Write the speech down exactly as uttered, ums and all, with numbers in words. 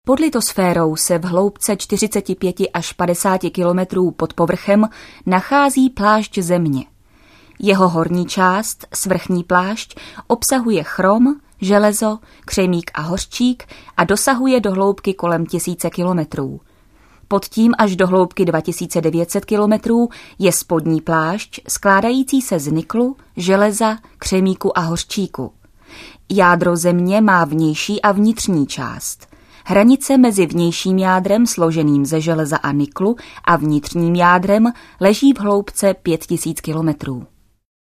Pod litosférou se v hloubce čtyřicet pět až padesát kilometrů pod povrchem nachází plášť Země. Jeho horní část, svrchní plášť, obsahuje chrom, železo, křemík a hořčík a dosahuje do hloubky kolem tisíce kilometrů. Pod tím až do hloubky dva tisíce devět set kilometrů je spodní plášť skládající se z niklu, železa, křemíku a hořčíku. Jádro Země má vnější a vnitřní část. Hranice mezi vnějším jádrem složeným ze železa a niklu a vnitřním jádrem leží v hloubce pět tisíc kilometrů.